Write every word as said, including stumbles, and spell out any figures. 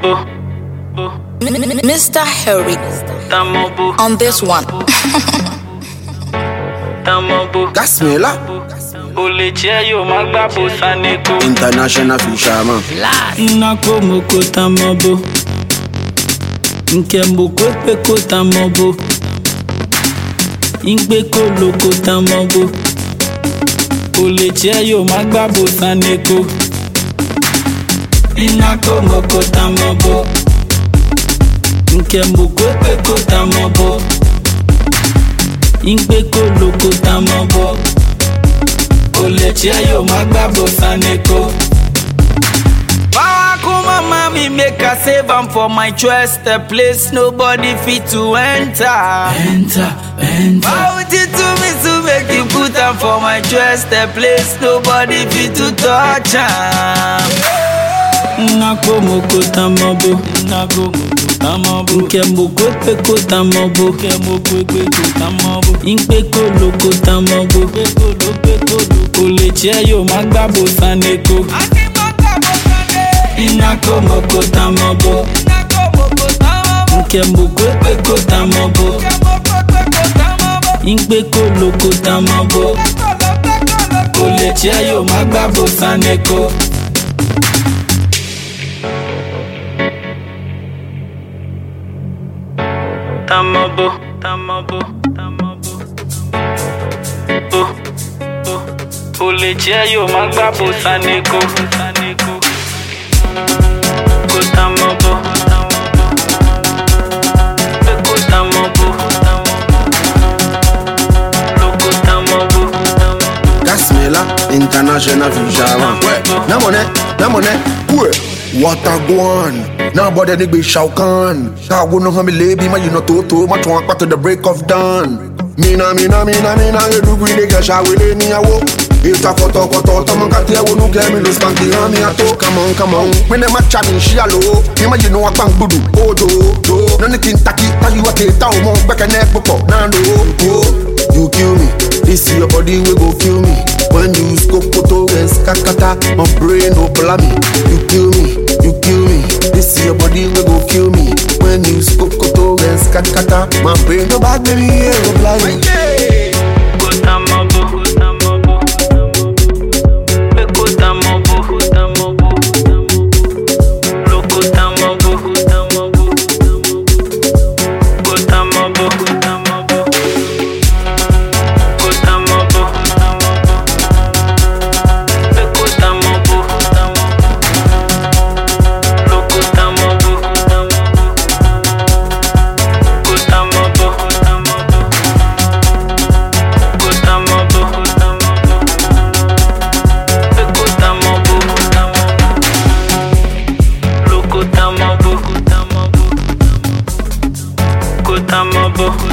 Mister Harry on this one. Gasmela International Fisherman Nako moko tamobo Nkembo kwepe ko tamobo Ingbe ko loko tamobo Ole che yo magbabo saneko Nako moko tamobo Nkembo kwepe ko tamobo Ingbe ko loko tamobo Ole che yo magbabo saneko Kuma mami make a save am for my chest, a place nobody fit to enter. Enter, enter. Bout it to me to make you put am for my chest, a place nobody fit to touch am. Nako moko tamobo, nako moko tamobo. Nkembo kwepe ko tamobo, nkembo kwepe ko tamobo. Inkpe ko loko tamobo, kwepe ko loko loko. Ole che yo magbabo saneko. Nako moko tamobo, nkembo kwepe ko tamobo. Inkpe ko loko tamobo. Ole che yo magbabo saneko. Tamobo, tamobo, tamobo. Oh, oh. Ole che yo magbabo saneko, saneko. Go tamobo, go tamobo, go tamobo. Gasmela International Fisherman Na money, na money, ouais. What a guan Now bother the big Shao Kahn Ka go no hami lebi ma you no toto ma twan pa to the break of dawn Mina mina mina mina you do really get sha we le ni awo Ita koto koto to man kati awo no get me no spanky on me ato come on come on when them a chatting she allo me ma you know a bang budu oh do do no ni kin taki ta you a take down mo back and neck boko na no oh you kill me this your body we go kill me when you scope koto yes kakata my brain no bla me you kill me you kill me this your body we go kill me when you scope koto yes kakata my brain no bad baby yeah go bla me go tamobo go tamobo go tamobo go tamobo loco tamobo go tamobo go tamobo go tamobo go tamobo go tamobo loco tamobo go tamobo go tamobo loco tamobo go tamobo